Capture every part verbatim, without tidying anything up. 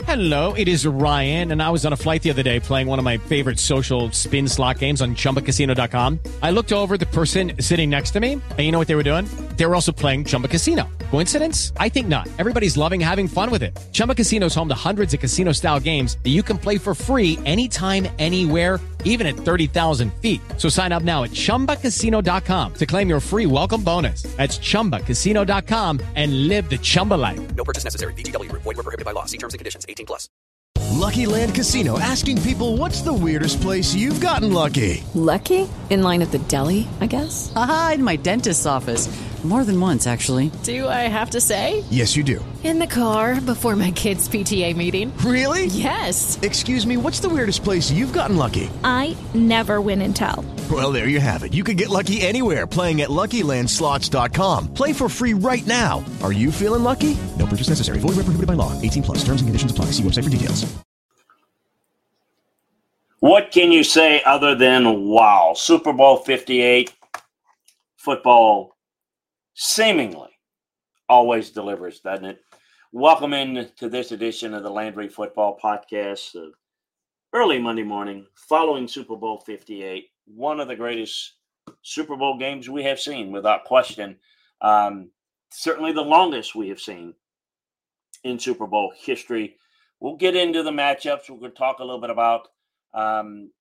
Hello, it is Ryan, and I was on a flight the other day playing one of my favorite social spin slot games on Chumba Casino dot com. I looked over at the person sitting next to me, and you know what they were doing? They were also playing Chumba Casino. Coincidence? I think not. Everybody's loving having fun with it. Chumba Casino is home to hundreds of casino-style games that you can play for free anytime, anywhere, even at thirty thousand feet. So sign up now at Chumba Casino dot com to claim your free welcome bonus. That's Chumba Casino dot com and live the Chumba life. No purchase necessary. V G W. Void where prohibited by law. See terms and conditions. eighteen plus. Lucky Land Casino, asking people, what's the weirdest place you've gotten lucky? Lucky? In line at the deli, I guess? Aha, in my dentist's office. More than once, actually. Do I have to say? Yes, you do. In the car before my kids' P T A meeting. Really? Yes. Excuse me, what's the weirdest place you've gotten lucky? I never win and tell. Well, there you have it. You can get lucky anywhere, playing at Lucky Land Slots dot com. Play for free right now. Are you feeling lucky? No purchase necessary. Void where prohibited by law. eighteen plus. Terms and conditions apply. See website for details. What can you say other than wow? Super Bowl fifty-eight, football seemingly always delivers, doesn't it? Welcome in to this edition of the Landry Football Podcast. Uh, early Monday morning, following Super Bowl fifty-eight, one of the greatest Super Bowl games we have seen, without question. Um, certainly the longest we have seen in Super Bowl history. We'll get into the matchups. We're going to talk a little bit about um,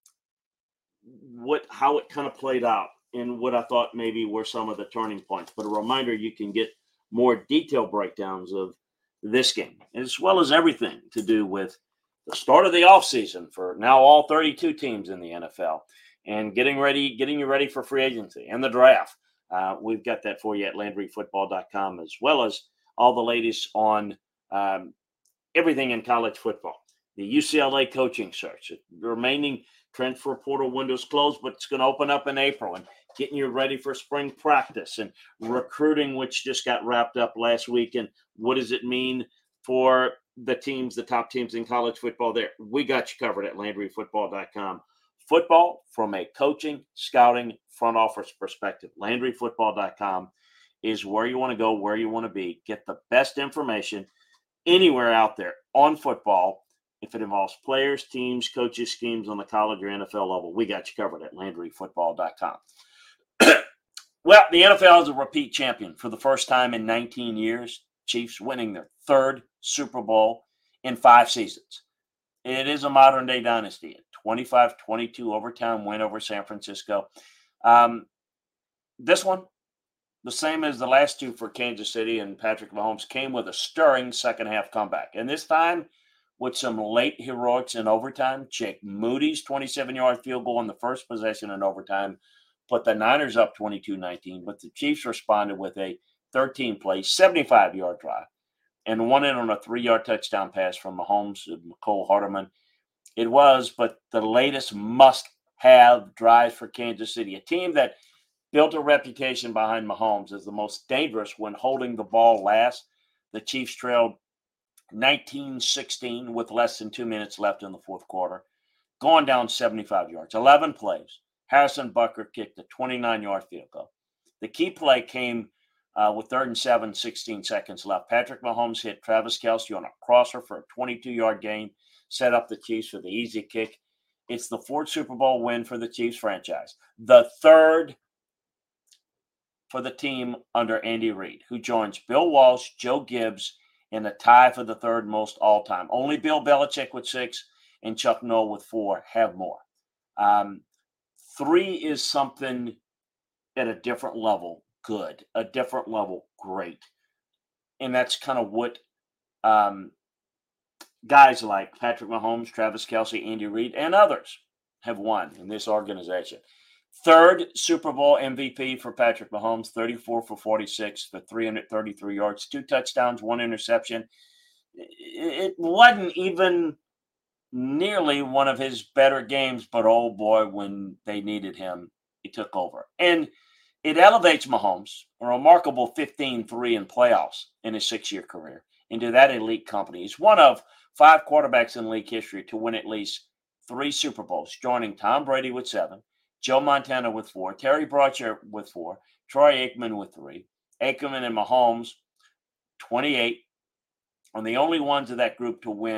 what how it kind of played out and what I thought maybe were some of the turning points. But a reminder, you can get more detailed breakdowns of this game, as well as everything to do with the start of the offseason for now all thirty-two teams in the N F L, and getting ready, getting you ready for free agency and the draft. Uh, we've got that for you at Landry Football dot com, as well as all the latest on um, everything in college football. The U C L A coaching search, the remaining transfer portal window's closed, but it's going to open up in April, and getting you ready for spring practice and recruiting, which just got wrapped up last week. And what does it mean for the teams, the top teams in college football there? We got you covered at Landry Football dot com. Football from a coaching, scouting, front office perspective. Landry Football dot com is where you want to go, where you want to be. Get the best information anywhere out there on football. If it involves players, teams, coaches, schemes on the college or N F L level, we got you covered at Landry Football dot com. Well, the N F L is a repeat champion for the first time in nineteen years. Chiefs winning their third Super Bowl in five seasons. It is a modern-day dynasty. A twenty-five twenty-two overtime win over San Francisco. Um, this one, the same as the last two for Kansas City and Patrick Mahomes, came with a stirring second-half comeback. And this time, with some late heroics in overtime, Jake Moody's twenty-seven-yard field goal in the first possession in overtime put the Niners up twenty-two nineteen, but the Chiefs responded with a thirteen-play, seventy-five-yard drive and won it on a three-yard touchdown pass from Mahomes and Mecole Hardman. It was, but the latest must-have drives for Kansas City, a team that built a reputation behind Mahomes as the most dangerous when holding the ball last. The Chiefs trailed nineteen sixteen with less than two minutes left in the fourth quarter, going down seventy-five yards, eleven plays. Harrison Butker kicked a twenty-nine-yard field goal. The key play came uh, with third and seven, sixteen seconds left. Patrick Mahomes hit Travis Kelce on a crosser for a twenty-two-yard gain, set up the Chiefs for the easy kick. It's the fourth Super Bowl win for the Chiefs franchise, the third for the team under Andy Reid, who joins Bill Walsh, Joe Gibbs, in a tie for the third most all-time. Only Bill Belichick with six and Chuck Noll with four have more. Um, three is something at a different level good, a different level great. And that's kind of what um, guys like Patrick Mahomes, Travis Kelce, Andy Reid, and others have won in this organization. Third Super Bowl M V P for Patrick Mahomes, thirty-four for forty-six for three hundred thirty-three yards, two touchdowns, one interception. It wasn't even nearly one of his better games, but oh boy, when they needed him, he took over. And it elevates Mahomes, a remarkable fifteen three in playoffs in his six-year career, into that elite company. He's one of five quarterbacks in league history to win at least three Super Bowls, joining Tom Brady with seven, Joe Montana with four, Terry Bradshaw with four, Troy Aikman with three, Aikman and Mahomes, twenty-eight, are the only ones of that group to win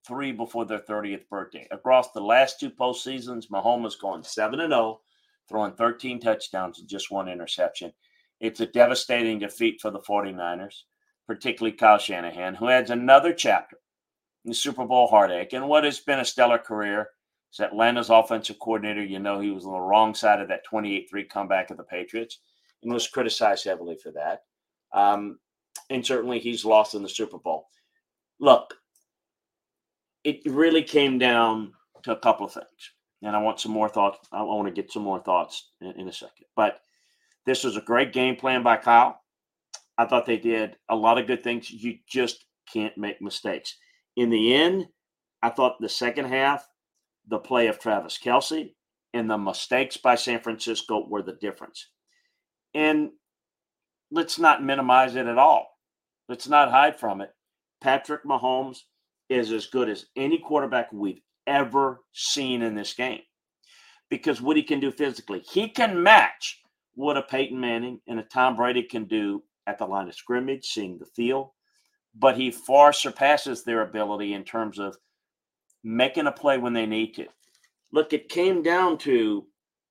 three before their thirtieth birthday. Across the last two postseasons, Mahomes has gone seven and oh, throwing thirteen touchdowns and just one interception. It's a devastating defeat for the 49ers, particularly Kyle Shanahan, who adds another chapter in the Super Bowl heartache. And what has been a stellar career is Atlanta's offensive coordinator. You know, he was on the wrong side of that twenty-eight three comeback of the Patriots and was criticized heavily for that. Um, and certainly he's lost in the Super Bowl. Look, it really came down to a couple of things. And I want some more thoughts. I want to get some more thoughts in, in a second. But this was a great game plan by Kyle. I thought they did a lot of good things. You just can't make mistakes. In the end, I thought the second half, the play of Travis Kelce and the mistakes by San Francisco were the difference. And let's not minimize it at all. Let's not hide from it. Patrick Mahomes is as good as any quarterback we've ever seen in this game because what he can do physically, he can match what a Peyton Manning and a Tom Brady can do at the line of scrimmage, seeing the field, but he far surpasses their ability in terms of making a play when they need to. Look, it came down to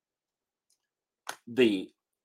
the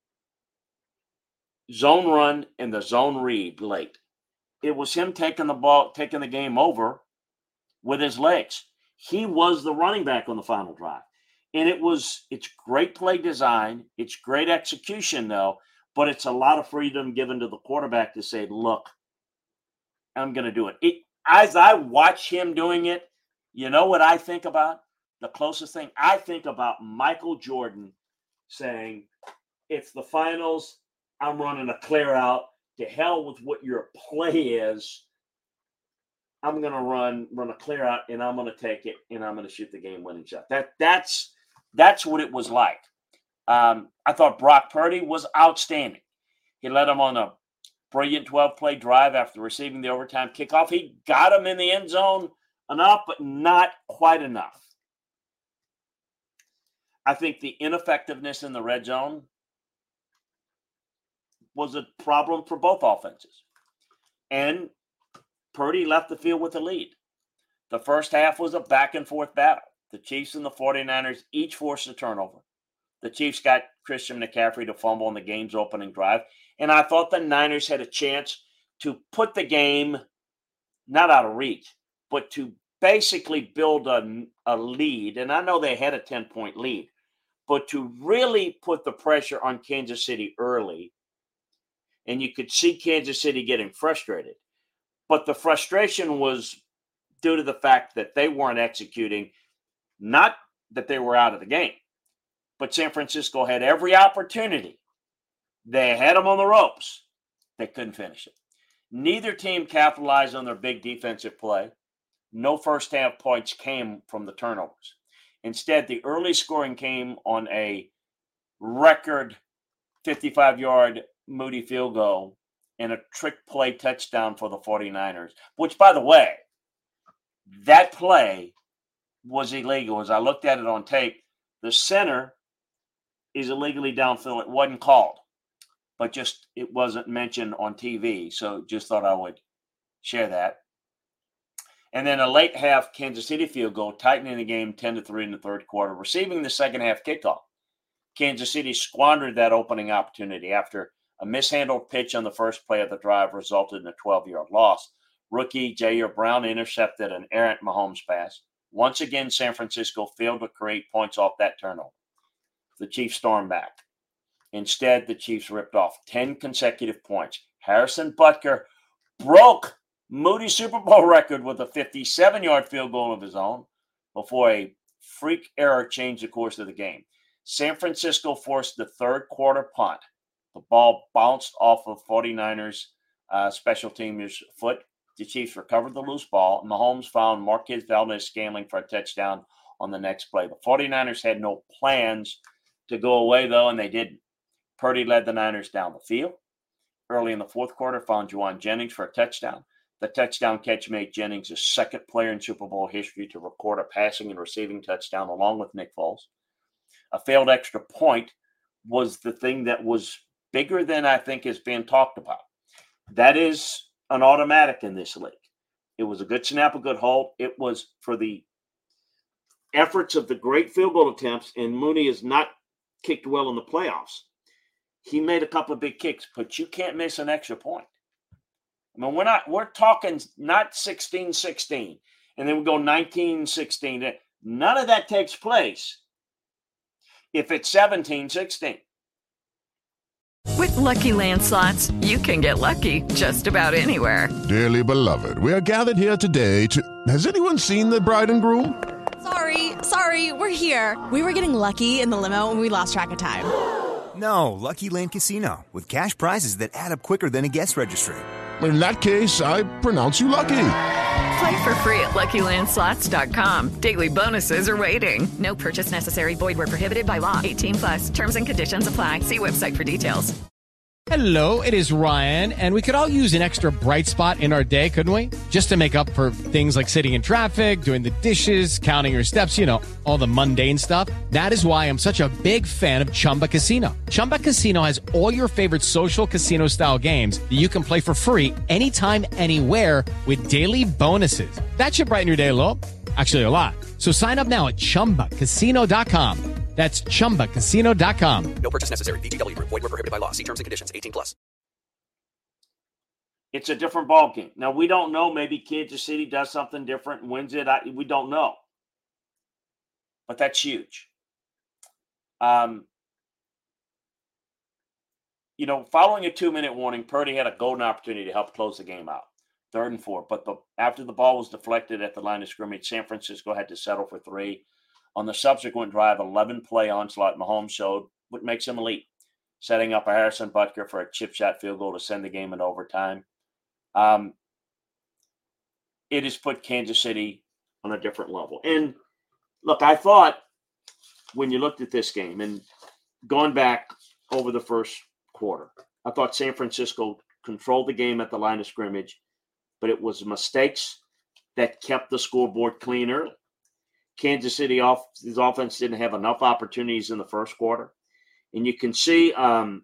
zone run and the zone read late. It was him taking the ball, taking the game over with his legs. He was the running back on the final drive. And it was, it's great play design. It's great execution, though, but it's a lot of freedom given to the quarterback to say, look, I'm going to do it. it. As I watch him doing it, you know what I think about? The closest thing, I think about Michael Jordan saying, it's the finals, I'm running a clear out. To hell with what your play is. I'm going to run run a clear out, and I'm going to take it, and I'm going to shoot the game-winning shot. That That's that's what it was like. Um, I thought Brock Purdy was outstanding. He led him on a brilliant twelve-play drive after receiving the overtime kickoff. He got him in the end zone enough, but not quite enough. I think the ineffectiveness in the red zone was a problem for both offenses. And Purdy left the field with a lead. The first half was a back-and-forth battle. The Chiefs and the 49ers each forced a turnover. The Chiefs got Christian McCaffrey to fumble on the game's opening drive. And I thought the Niners had a chance to put the game not out of reach, but to basically build a, a lead. And I know they had a ten-point lead, but to really put the pressure on Kansas City early. And you could see Kansas City getting frustrated. But the frustration was due to the fact that they weren't executing, not that they were out of the game. But San Francisco had every opportunity. They had them on the ropes. They couldn't finish it. Neither team capitalized on their big defensive play. No first half points came from the turnovers. Instead, the early scoring came on a record fifty-five-yard Moody field goal and a trick play touchdown for the 49ers, which, by the way, that play was illegal. As I looked at it on tape, the center is illegally downfield. It wasn't called, but just it wasn't mentioned on T V, so just thought I would share that. And then a late half Kansas City field goal, tightening the game ten to three in the third quarter, receiving the second half kickoff. Kansas City squandered that opening opportunity after a mishandled pitch on the first play of the drive resulted in a twelve-yard loss. Rookie Jair Brown intercepted an errant Mahomes pass. Once again, San Francisco failed to create points off that turnover. The Chiefs stormed back. Instead, the Chiefs ripped off ten consecutive points. Harrison Butker broke Moody's Super Bowl record with a fifty-seven-yard field goal of his own before a freak error changed the course of the game. San Francisco forced the third quarter punt. The ball bounced off of 49ers uh, special teamers' foot. The Chiefs recovered the loose ball. Mahomes found Marquez Valdez-Scantling for a touchdown on the next play. The 49ers had no plans to go away, though, and they didn't. Purdy led the Niners down the field. Early in the fourth quarter, found Juwan Jennings for a touchdown. The touchdown catch made Jennings the second player in Super Bowl history to record a passing and receiving touchdown along with Nick Foles. A failed extra point was the thing that was bigger than I think is being talked about. That is an automatic in this league. It was a good snap, a good hold. It was for the efforts of the great field goal attempts, and Mooney has not kicked well in the playoffs. He made a couple of big kicks, but you can't miss an extra point. I mean, we're not we're talking not sixteen sixteen, and then we go nineteen sixteen. None of that takes place if it's seventeen sixteen. With Lucky Land Slots, you can get lucky just about anywhere. Dearly beloved, we are gathered here today to... Has anyone seen the bride and groom? Sorry, sorry, we're here. We were getting lucky in the limo and we lost track of time. No, Lucky Land Casino, with cash prizes that add up quicker than a guest registry. In that case, I pronounce you lucky. Play for free at Lucky Land Slots dot com. Daily bonuses are waiting. No purchase necessary. Void where prohibited by law. eighteen plus. Terms and conditions apply. See website for details. Hello, it is Ryan, and we could all use an extra bright spot in our day, couldn't we? Just to make up for things like sitting in traffic, doing the dishes, counting your steps, you know, all the mundane stuff. That is why I'm such a big fan of Chumba Casino. Chumba Casino has all your favorite social casino-style games that you can play for free anytime, anywhere with daily bonuses. That should brighten your day a little. Actually, a lot. So sign up now at chumba casino dot com. That's chumba casino dot com. No purchase necessary. V G W Group. Void where prohibited by law. See terms and conditions. eighteen plus. It's a different ball game. Now, we don't know. Maybe Kansas City does something different and wins it. I, we don't know. But that's huge. Um, you know, following a two-minute warning, Purdy had a golden opportunity to help close the game out. Third and four. But the, after the ball was deflected at the line of scrimmage, San Francisco had to settle for three. On the subsequent drive, eleven-play onslaught, Mahomes showed what makes him elite, setting up a Harrison Butker for a chip shot field goal to send the game in overtime. Um, it has put Kansas City on a different level. And, look, I thought when you looked at this game and going back over the first quarter, I thought San Francisco controlled the game at the line of scrimmage, but it was mistakes that kept the scoreboard clean early. Kansas City off his offense didn't have enough opportunities in the first quarter. And you can see um,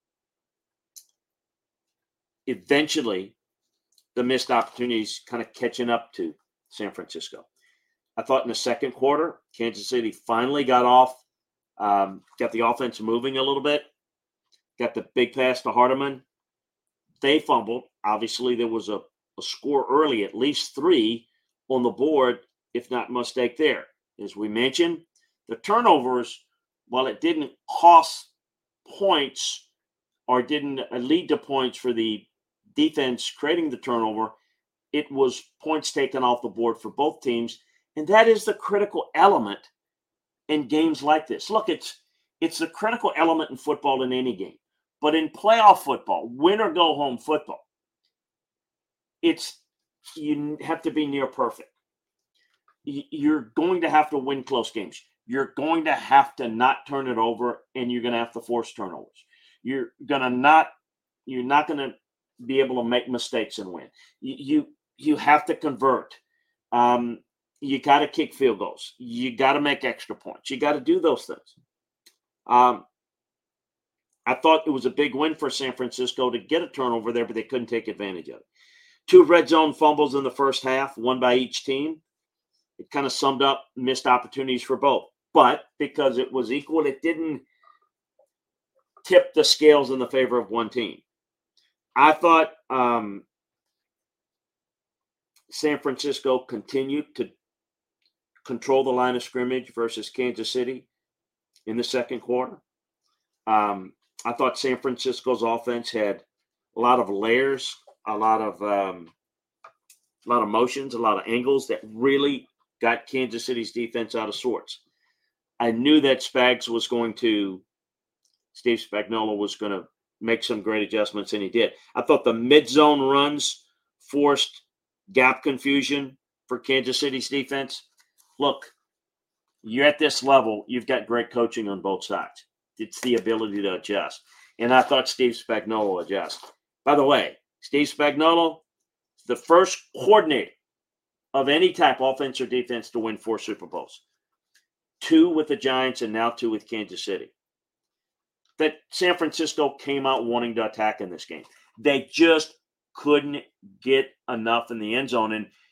eventually the missed opportunities kind of catching up to San Francisco. I thought in the second quarter, Kansas City finally got off, um, got the offense moving a little bit, got the big pass to Hardeman. They fumbled. Obviously, there was a, a score early, at least three on the board, if not mistake there. As we mentioned, the turnovers, while it didn't cost points or didn't lead to points for the defense creating the turnover, it was points taken off the board for both teams. And that is the critical element in games like this. Look, it's it's the critical element in football in any game. But in playoff football, win or go home football, it's you have to be near perfect. You're going to have to win close games. You're going to have to not turn it over, and you're going to have to force turnovers. You're going to not. You're not going to be able to make mistakes and win. You you, you have to convert. Um, you got to kick field goals. You got to make extra points. You got to do those things. Um, I thought it was a big win for San Francisco to get a turnover there, but they couldn't take advantage of it. Two red zone fumbles in the first half, one by each team. It kind of summed up missed opportunities for both. But because it was equal, it didn't tip the scales in the favor of one team. I thought um, San Francisco continued to control the line of scrimmage versus Kansas City in the second quarter. Um, I thought San Francisco's offense had a lot of layers, a lot of um, a lot of motions, a lot of angles that really got Kansas City's defense out of sorts. I knew that Spags was going to, Steve Spagnuolo was going to make some great adjustments, and he did. I thought the mid-zone runs forced gap confusion for Kansas City's defense. Look, you're at this level, you've got great coaching on both sides. It's the ability to adjust. And I thought Steve Spagnuolo adjust. By the way, Steve Spagnuolo, the first coordinator of any type, offense or defense, to win four Super Bowls. Two with the Giants and now two with Kansas City. That San Francisco came out wanting to attack in this game. They just couldn't get enough in the end zone. And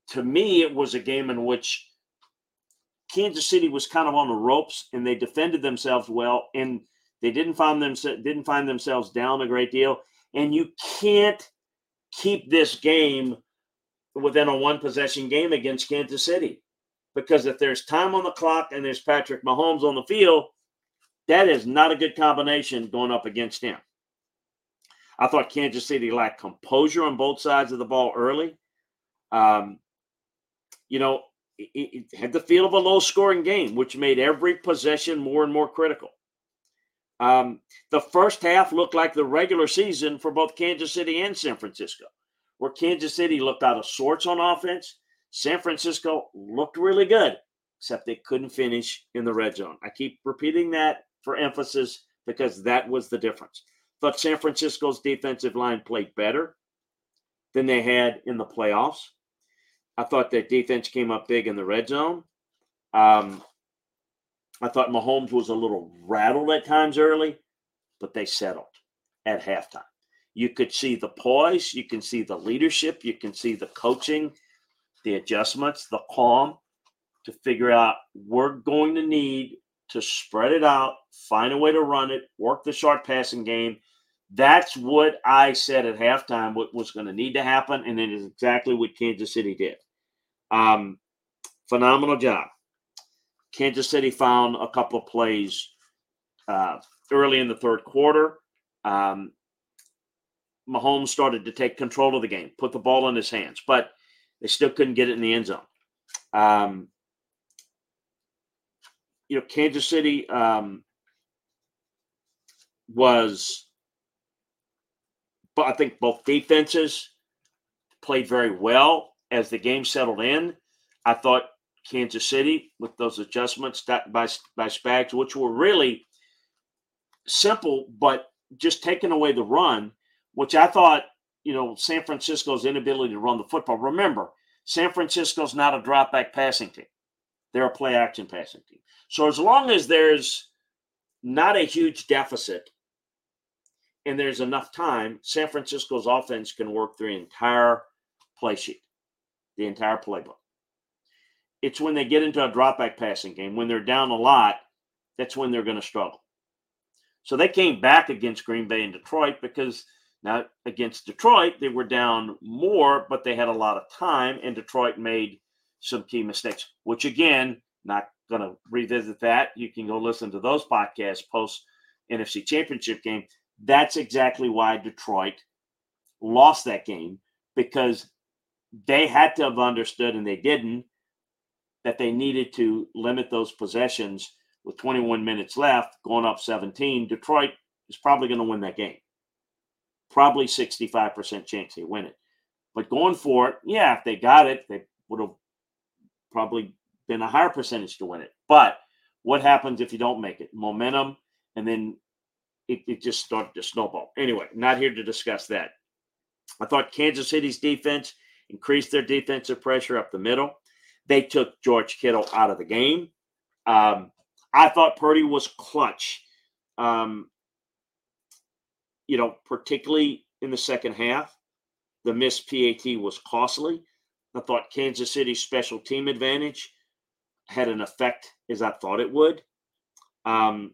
to me, it was a game in which Kansas City was kind of on the ropes, and they defended themselves well, and they didn't find them didn't find themselves down a great deal. And you can't keep this game within a one possession game against Kansas City, because if there's time on the clock and there's Patrick Mahomes on the field, that is not a good combination going up against him. I thought Kansas City lacked composure on both sides of the ball early. Um, you know, it, it had the feel of a low-scoring game, which made every possession more and more critical. Um, the first half looked like the regular season for both Kansas City and San Francisco, where Kansas City looked out of sorts on offense. San Francisco looked really good, except they couldn't finish in the red zone. I keep repeating that for emphasis because that was the difference. But San Francisco's defensive line played better than they had in the playoffs. I thought their defense came up big in the red zone. Um, I thought Mahomes was a little rattled at times early, but they settled at halftime. You could see the poise. You can see the leadership. You can see the coaching, the adjustments, the calm to figure out we're going to need to spread it out, find a way to run it, work the short passing game. That's what I said at halftime what was going to need to happen, and it is exactly what Kansas City did. Um, phenomenal job. Kansas City found a couple of plays uh, early in the third quarter. Um, Mahomes started to take control of the game, put the ball in his hands, but they still couldn't get it in the end zone. Um, you know, Kansas City um, was, but I think both defenses played very well as the game settled in. I thought Kansas City, with those adjustments by, by Spags, which were really simple, but just taking away the run, which I thought, you know, San Francisco's inability to run the football. Remember, San Francisco's not a drop-back passing team. They're a play-action passing team. So as long as there's not a huge deficit and there's enough time, San Francisco's offense can work through the entire play sheet, the entire playbook. It's when they get into a drop-back passing game, when they're down a lot, that's when they're going to struggle. So they came back against Green Bay and Detroit because now against Detroit, they were down more, but they had a lot of time, and Detroit made some key mistakes, which, again, not going to revisit that. You can go listen to those podcasts post-N F C Championship game. That's exactly why Detroit lost that game, because they had to have understood, and they didn't, that they needed to limit those possessions with twenty-one minutes left, going up seventeen. Detroit is probably going to win that game. Probably sixty-five percent chance they win it. But going for it, yeah, if they got it, they would have probably been a higher percentage to win it. But what happens if you don't make it? Momentum, and then it, it just started to snowball. Anyway, not here to discuss that. I thought Kansas City's defense increased their defensive pressure up the middle. They took George Kittle out of the game. Um, I thought Purdy was clutch, um, you know, particularly in the second half. The missed P A T was costly. I thought Kansas City's special team advantage had an effect as I thought it would. Um,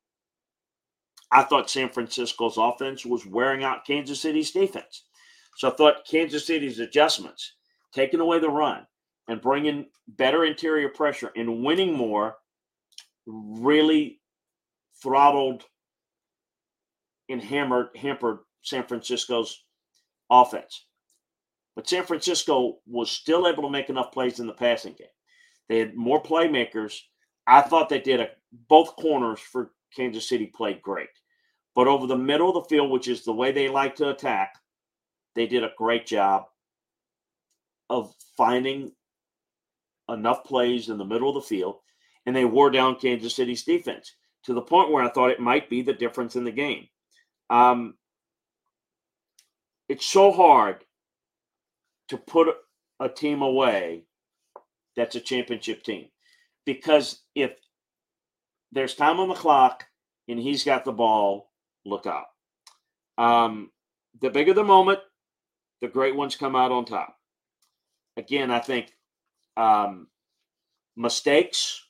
I thought San Francisco's offense was wearing out Kansas City's defense. So I thought Kansas City's adjustments, taking away the run and bringing better interior pressure and winning more, really throttled and hammered, hampered San Francisco's offense. But San Francisco was still able to make enough plays in the passing game. They had more playmakers. I thought they did a, both corners for Kansas City played great. But over the middle of the field, which is the way they like to attack, they did a great job of finding enough plays in the middle of the field, and they wore down Kansas City's defense to the point where I thought it might be the difference in the game. Um, it's so hard to put a team away that's a championship team, because if there's time on the clock and he's got the ball, look out. Um, the bigger the moment, the great ones come out on top. again, I think um, mistakes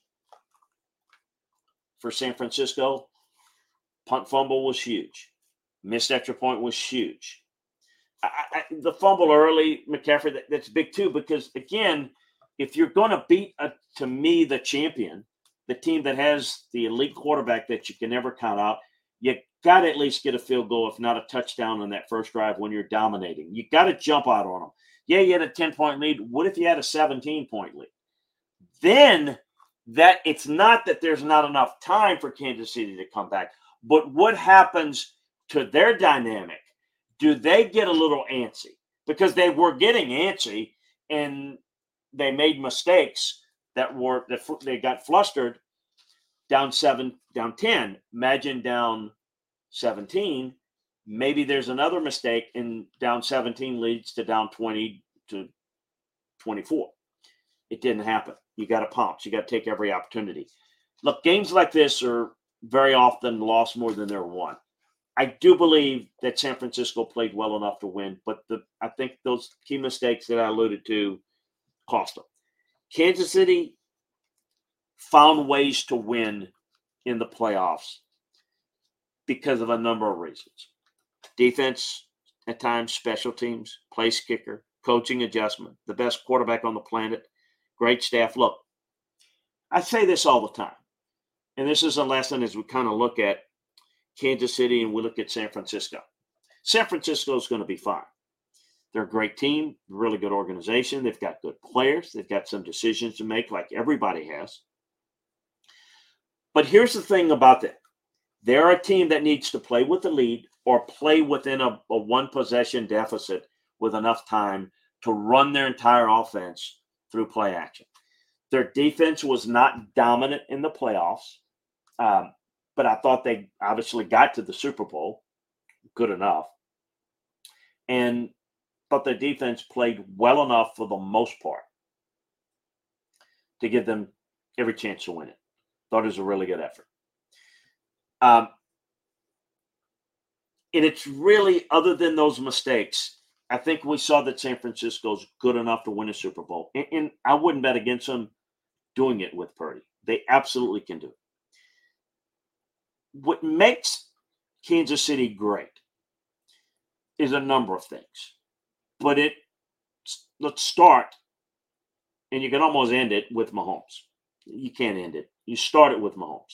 for San Francisco. Punt fumble was huge. Missed extra point was huge. I, I, the fumble early, McCaffrey, that, that's big too, because, again, if you're going to beat, a, to me, the champion, the team that has the elite quarterback that you can never count out, you got to at least get a field goal, if not a touchdown on that first drive when you're dominating. You got to jump out on them. Yeah, you had a ten-point lead. What if you had a seventeen-point lead? Then that it's not that there's not enough time for Kansas City to come back, but what happens to their dynamic? Do they get a little antsy? Because they were getting antsy, and they made mistakes that were that they got flustered. Down seven, down ten. Imagine down seventeen. Maybe there's another mistake, and down seventeen leads to down twenty to twenty-four. It didn't happen. You got to pounce. You got to take every opportunity. Look, games like this are very often lost more than they're won. I do believe that San Francisco played well enough to win, but the I think those key mistakes that I alluded to cost them. Kansas City found ways to win in the playoffs because of a number of reasons. Defense, at times, special teams, place kicker, coaching adjustment, the best quarterback on the planet, great staff. Look, I say this all the time, and this is a lesson as we kind of look at Kansas City and we look at San Francisco. San Francisco is going to be fine. They're a great team, really good organization. They've got good players. They've got some decisions to make like everybody has. But here's the thing about that. They're a team that needs to play with the lead or play within a, a one-possession deficit with enough time to run their entire offense through play action. Their defense was not dominant in the playoffs, um, but I thought they obviously got to the Super Bowl good enough. And thought their defense played well enough for the most part to give them every chance to win it. Thought it was a really good effort. Um, and it's really, other than those mistakes, I think we saw that San Francisco's good enough to win a Super Bowl. And, and I wouldn't bet against them doing it with Purdy. They absolutely can do it. What makes Kansas City great is a number of things. But it, let's start, and you can almost end it with Mahomes. You can't end it. You start it with Mahomes.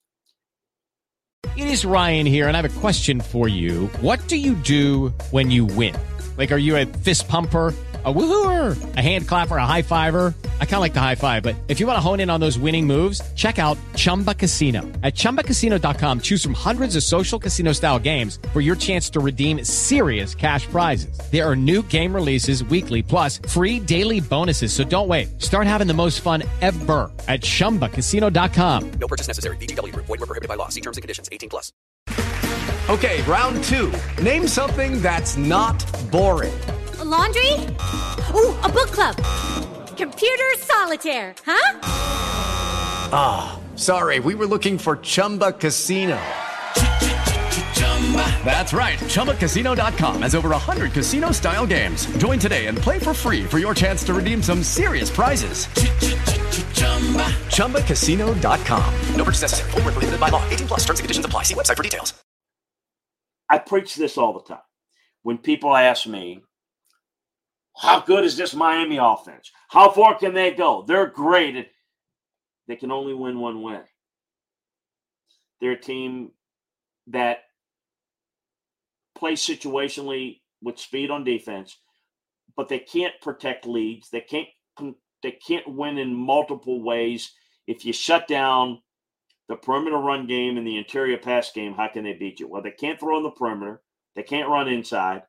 It is Ryan here, and I have a question for you. What do you do when you win? Like, are you a fist pumper, a woohooer, a hand clapper, a high fiver? I kind of like the high five, but if you want to hone in on those winning moves, check out Chumba Casino. At Chumba Casino dot com, choose from hundreds of social casino-style games for your chance to redeem serious cash prizes. There are new game releases weekly, plus free daily bonuses. So don't wait. Start having the most fun ever at Chumba Casino dot com. No purchase necessary. V G W. Void where prohibited by law. See terms and conditions. eighteen plus. Okay, round two. Name something that's not boring. A laundry? Ooh, a book club. Computer solitaire, huh? Ah, oh, sorry. We were looking for Chumba Casino. That's right. Chumba Casino dot com has over one hundred casino-style games. Join today and play for free for your chance to redeem some serious prizes. Chumba Casino dot com. No purchase necessary. Void where prohibited by law. eighteen plus. Terms and conditions apply. See website for details. I preach this all the time. When people ask me, how good is this Miami offense? How far can they go? They're great. They can only win one way. They're a team that plays situationally with speed on defense, but they can't protect leads. They can't they can't win in multiple ways. If you shut down the perimeter run game and the interior pass game, how can they beat you? Well, they can't throw on the perimeter. They can't run inside.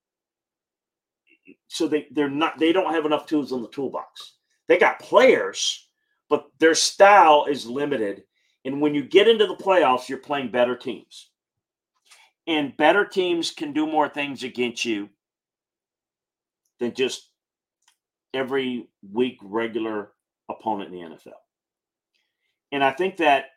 So they, they're not, they don't have enough tools in the toolbox. They got players, but their style is limited. And when you get into the playoffs, you're playing better teams. And better teams can do more things against you than just every week regular opponent in the N F L. And I think that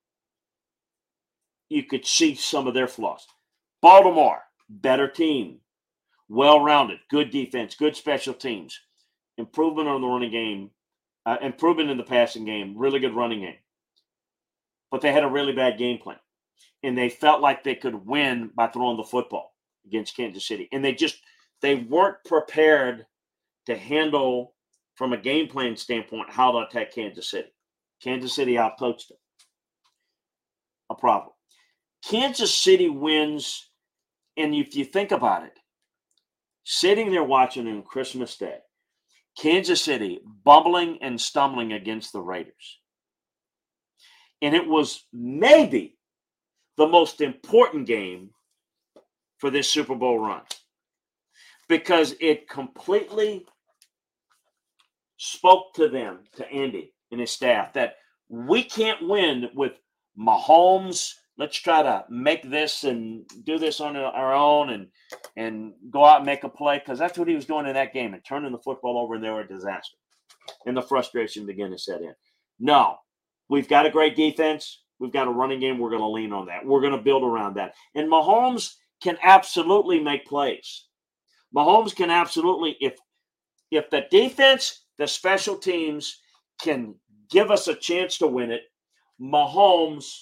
you could see some of their flaws. Baltimore, better team. Well-rounded, good defense, good special teams. improvement on the running game, uh, improvement in the passing game, really good running game. But they had a really bad game plan. And they felt like they could win by throwing the football against Kansas City. And they just, they weren't prepared to handle, from a game plan standpoint, how to attack Kansas City. Kansas City outcoached them. A problem. Kansas City wins, and if you think about it, sitting there watching on Christmas Day, Kansas City bumbling and stumbling against the Raiders. And it was maybe the most important game for this Super Bowl run because it completely spoke to them, to Andy and his staff, that we can't win with Mahomes. Let's try to make this and do this on our own and and go out and make a play, because that's what he was doing in that game and turning the football over, and they were a disaster. And the frustration began to set in. No, we've got a great defense. We've got a running game. We're going to lean on that. We're going to build around that. And Mahomes can absolutely make plays. Mahomes can absolutely, if if the defense, the special teams can give us a chance to win it, Mahomes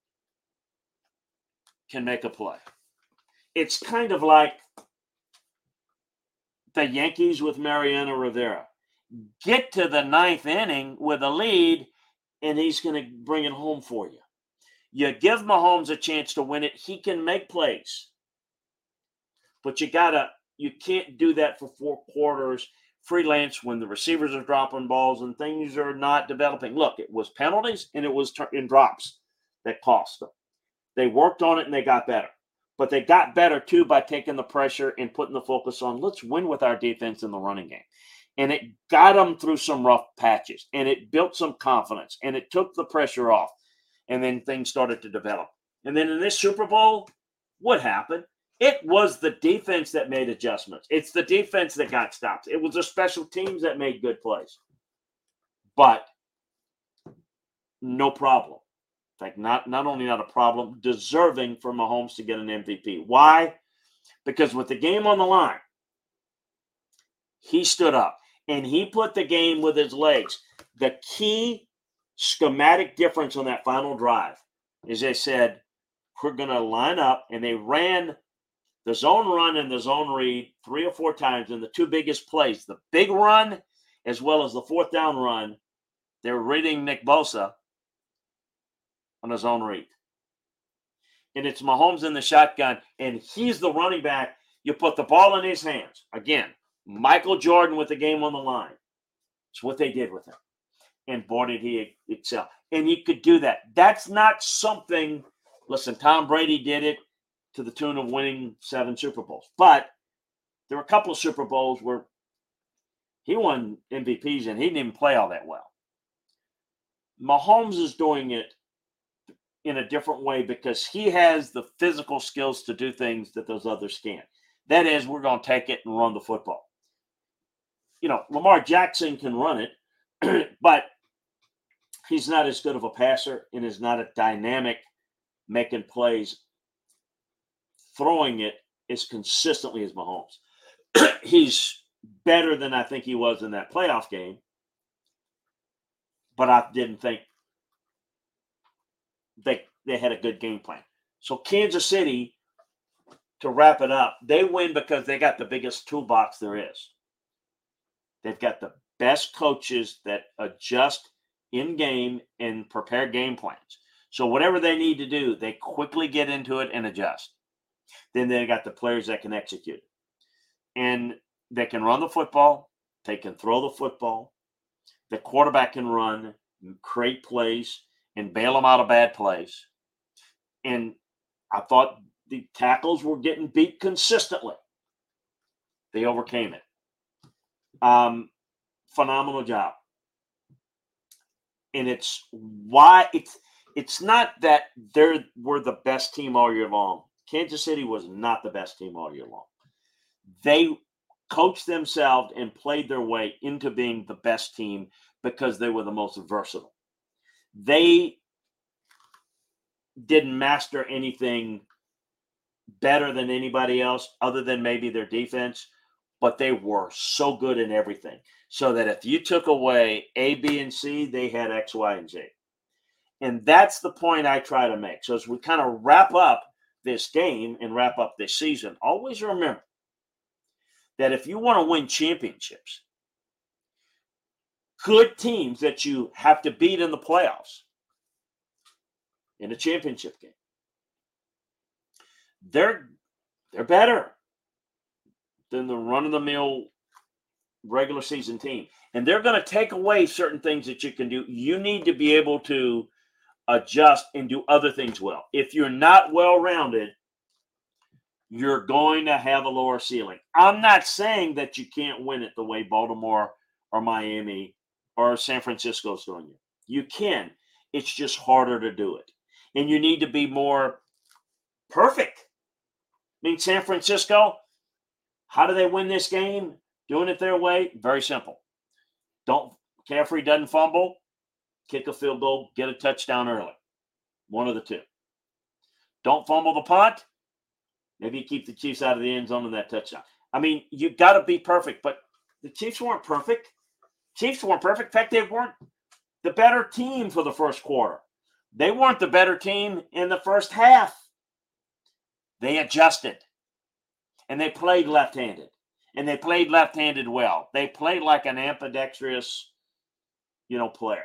can make a play. It's kind of like the Yankees with Mariano Rivera. Get to the ninth inning with a lead, and he's going to bring it home for you. You give Mahomes a chance to win it, he can make plays. But you gotta, you can't do that for four quarters freelance when the receivers are dropping balls and things are not developing. Look, it was penalties and it was in drops that cost them. They worked on it and they got better. But they got better, too, by taking the pressure and putting the focus on, let's win with our defense in the running game. And it got them through some rough patches, and it built some confidence, and it took the pressure off, and then things started to develop. And then in this Super Bowl, what happened? It was the defense that made adjustments. It's the defense that got stops. It was the special teams that made good plays. But no problem. Like not, not only not a problem, deserving for Mahomes to get an M V P. Why? Because with the game on the line, he stood up and he put the game with his legs. The key schematic difference on that final drive is they said, we're going to line up, and they ran the zone run and the zone read three or four times in the two biggest plays, the big run as well as the fourth down run. They're reading Nick Bosa on his own read. And it's Mahomes in the shotgun, and he's the running back. You put the ball in his hands. Again, Michael Jordan with the game on the line. It's what they did with him. And boy, did he excel. And he could do that. That's not something, listen, Tom Brady did it to the tune of winning seven Super Bowls. But there were a couple of Super Bowls where he won M V Ps and he didn't even play all that well. Mahomes is doing it in a different way because he has the physical skills to do things that those others can't. That is, we're going to take it and run the football. You know, Lamar Jackson can run it, but he's not as good of a passer and is not a dynamic making plays, throwing it as consistently as Mahomes. He's better than I think he was in that playoff game, but I didn't think they, they had a good game plan. So Kansas City, to wrap it up, they win because they got the biggest toolbox there is. They've got the best coaches that adjust in-game and prepare game plans. So whatever they need to do, they quickly get into it and adjust. Then they got the players that can execute it. And they can run the football. They can throw the football. The quarterback can run, create plays, and bail them out of bad plays. And I thought the tackles were getting beat consistently. They overcame it. Um, phenomenal job. And it's why it's it's not that they were the best team all year long. Kansas City was not the best team all year long. They coached themselves and played their way into being the best team because they were the most versatile. They didn't master anything better than anybody else other than maybe their defense but they were so good in everything. So that if you took away A, B, and C, they had X, Y, and Z. And that's the point I try to make. So as we kind of wrap up this game and wrap up this season, always remember that if you want to win championships, good teams that you have to beat in the playoffs, in a championship game, they're they're better than the run-of-the-mill regular season team. And they're going to take away certain things that you can do. You need to be able to adjust and do other things well. If you're not well-rounded, you're going to have a lower ceiling. I'm not saying that you can't win it the way Baltimore or Miami or San Francisco's doing it. You can. It's just harder to do it. And you need to be more perfect. I mean, San Francisco, how do they win this game? Doing it their way? Very simple. Don't Caffrey doesn't fumble, kick a field goal, get a touchdown early. One of the two. Don't fumble the punt. Maybe you keep the Chiefs out of the end zone in that touchdown. I mean, you got to be perfect, but the Chiefs weren't perfect. Chiefs weren't perfect. In fact, they weren't the better team for the first quarter. They weren't the better team in the first half. They adjusted, and they played left-handed, and they played left-handed well. They played like an ambidextrous, you know, player.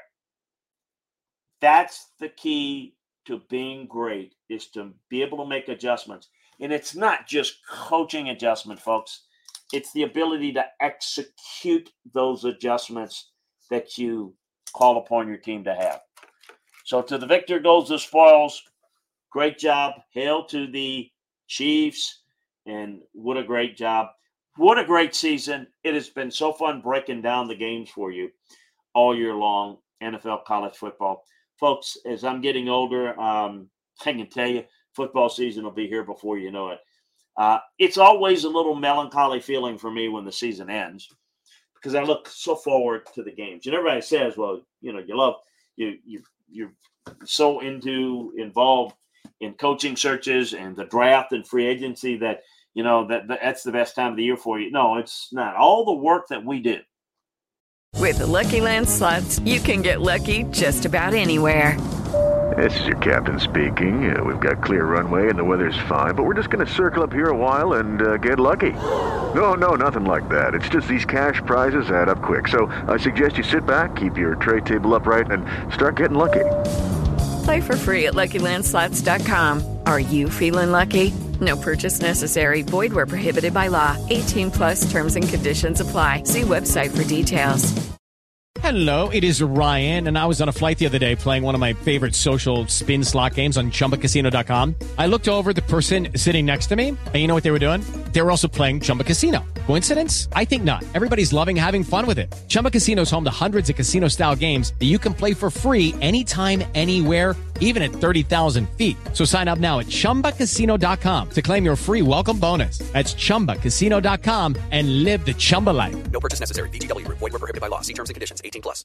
That's the key to being great, is to be able to make adjustments. And it's not just coaching adjustment, folks. It's the ability to execute those adjustments that you call upon your team to have. So to the victor goes the spoils. Great job. Hail to the Chiefs. And what a great job. What a great season. It has been so fun breaking down the games for you all year long, N F L, college football. Folks, as I'm getting older, um, I can tell you, football season will be here before you know it. Uh, it's always a little melancholy feeling for me when the season ends, because I look so forward to the games. And everybody says, well, you know, you love, you, you, you're so into, involved in coaching searches and the draft and free agency that, you know, that that's the best time of the year for you. No, it's not. All the work that we do. With the Lucky Land Slots, you can get lucky just about anywhere. This is your captain speaking. Uh, we've got clear runway and the weather's fine, but we're just going to circle up here a while and uh, get lucky. No, no, nothing like that. It's just these cash prizes add up quick. So I suggest you sit back, keep your tray table upright, and start getting lucky. Play for free at Lucky Land Slots dot com. Are you feeling lucky? No purchase necessary. Void where prohibited by law. eighteen plus terms and conditions apply. See website for details. Hello, it is Ryan, and I was on a flight the other day playing one of my favorite social spin slot games on Chumba Casino dot com. I looked over at the person sitting next to me, and you know what they were doing? They were also playing Chumba Casino. Coincidence? I think not. Everybody's loving having fun with it. Chumba Casino is home to hundreds of casino-style games that you can play for free anytime, anywhere, even at thirty thousand feet. So sign up now at Chumba Casino dot com to claim your free welcome bonus. That's Chumba Casino dot com and live the Chumba life. No purchase necessary. V G W. Void where prohibited by law. See terms and conditions. eighteen plus.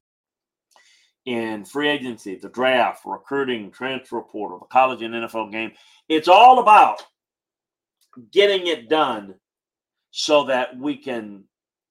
In free agency, the draft, recruiting, transfer portal, the college and N F L game, it's all about getting it done so that we can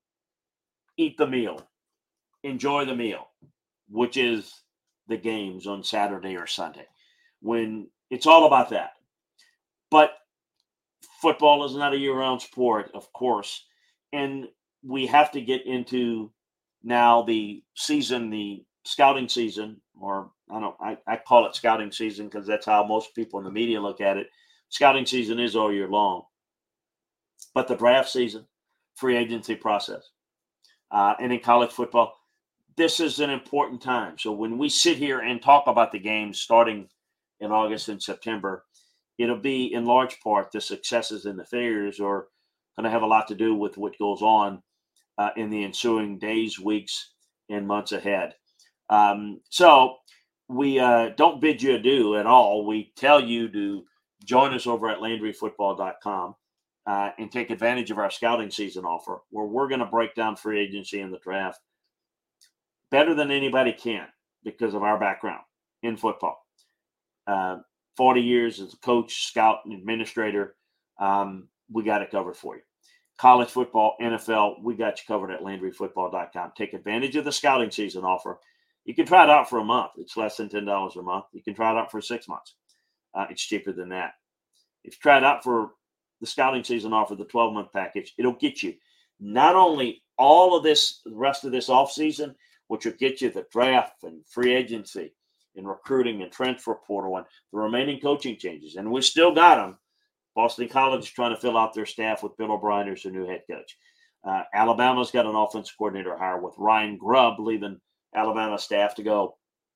eat the meal, enjoy the meal, which is the games on Saturday or Sunday, when it's all about that. But football is not a year-round sport, of course, and we have to get into now the season, the scouting season, or I don't, I, I call it scouting season because that's how most people in the media look at it. Scouting season is all year long, but the draft season, free agency process, uh, and in college football, this is an important time. So when we sit here and talk about the games starting in August and September, it'll be in large part the successes and the failures are going to have a lot to do with what goes on uh, in the ensuing days, weeks, and months ahead. Um, so we uh, don't bid you adieu at all. We tell you to join us over at Landry Football dot com uh, and take advantage of our scouting season offer, where we're going to break down free agency and the draft better than anybody can because of our background in football. Uh, forty years as a coach, scout, and administrator, um, we got it covered for you. college football, N F L, we got you covered at Landry Football dot com. Take advantage of the scouting season offer. You can try it out for a month. It's less than ten dollars a month. You can try it out for six months. Uh, it's cheaper than that. If you try it out for the scouting season offer, the twelve-month package, it'll get you not only all of this, the rest of this offseason, which will get you the draft and free agency and recruiting and transfer portal and the remaining coaching changes. And we've still got them. Boston College is trying to fill out their staff with Bill O'Brien as their new head coach. Uh, Alabama's got an offensive coordinator hire with Ryan Grubb leaving Alabama staff to go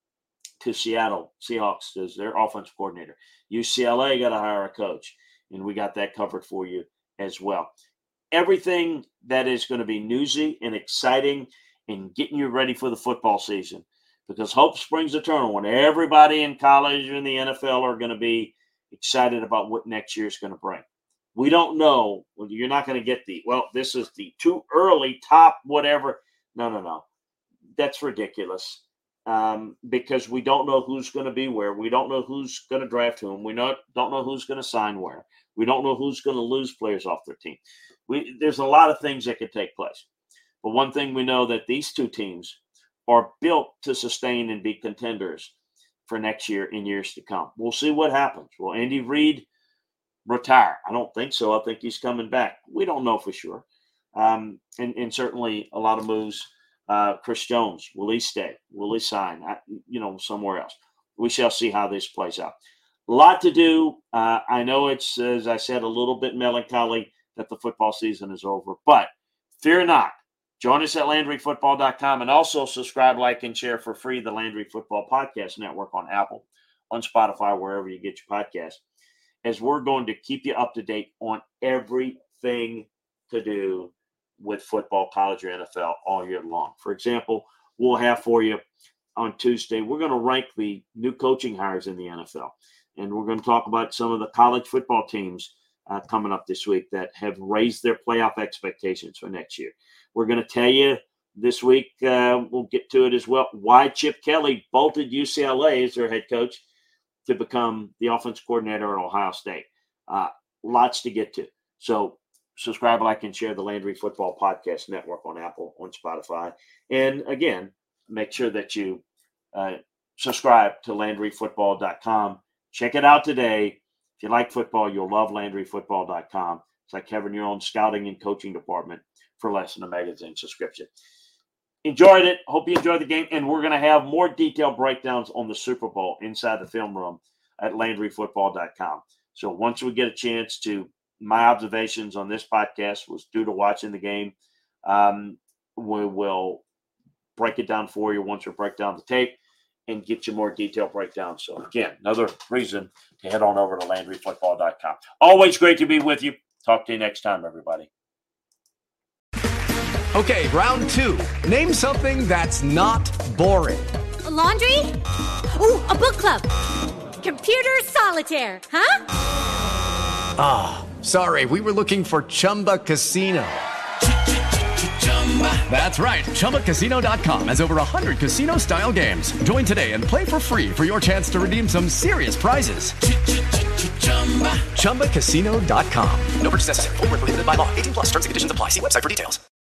to Seattle Seahawks as their offensive coordinator. U C L A got to hire a coach, and we got that covered for you as well. Everything that is going to be newsy and exciting and getting you ready for the football season, because hope springs eternal when everybody in college and the N F L are going to be excited about what next year is going to bring. We don't know. Well, you're not going to get the, well, this is the too early top whatever. No, no, no. That's ridiculous. Um, because we don't know who's going to be where. We don't know who's going to draft whom. We not, don't know who's going to sign where. We don't know who's going to lose players off their team. We, there's a lot of things that could take place. But one thing we know that these two teams are built to sustain and be contenders for next year and years to come. We'll see what happens. Will Andy Reid retire? I don't think so. I think he's coming back. We don't know for sure. Um, and, and certainly a lot of moves. Uh, Chris Jones, will he stay? Will he sign? I, you know, somewhere else? We shall see how this plays out. A lot to do. Uh, I know it's, as I said, a little bit melancholy that the football season is over, but fear not. Join us at Landry Football dot com and also subscribe, like, and share for free the Landry Football Podcast Network on Apple, on Spotify, wherever you get your podcasts, as we're going to keep you up to date on everything to do with football, college, or N F L all year long. For example, we'll have for you on Tuesday, we're going to rank the new coaching hires in the N F L. And we're going to talk about some of the college football teams uh, coming up this week that have raised their playoff expectations for next year. We're going to tell you this week, uh, we'll get to it as well, why Chip Kelly bolted U C L A as their head coach to become the offensive coordinator at Ohio State. Uh, lots to get to. So subscribe, like, and share the Landry Football Podcast Network on Apple, on Spotify. And again, make sure that you uh, subscribe to Landry Football dot com. Check it out today. If you like football, you'll love Landry Football dot com. It's like having your own scouting and coaching department for less than a magazine subscription. Enjoyed it. Hope you enjoyed the game. And we're going to have more detailed breakdowns on the Super Bowl inside the film room at Landry Football dot com. So once we get a chance to, my observations on this podcast was due to watching the game. Um, we will break it down for you once we break down the tape and get you more detailed breakdowns. So again, another reason to head on over to Landry Football dot com. Always great to be with you. Talk to you next time, everybody. Okay, round two. Name something that's not boring. A laundry? Ooh, a book club. Computer solitaire, huh? Ah, oh, sorry, we were looking for Chumba Casino. That's right, Chumba Casino dot com has over one hundred casino-style games. Join today and play for free for your chance to redeem some serious prizes. Chumba Casino dot com. No purchase necessary. Void where prohibited by law. eighteen plus terms and conditions apply. See website for details.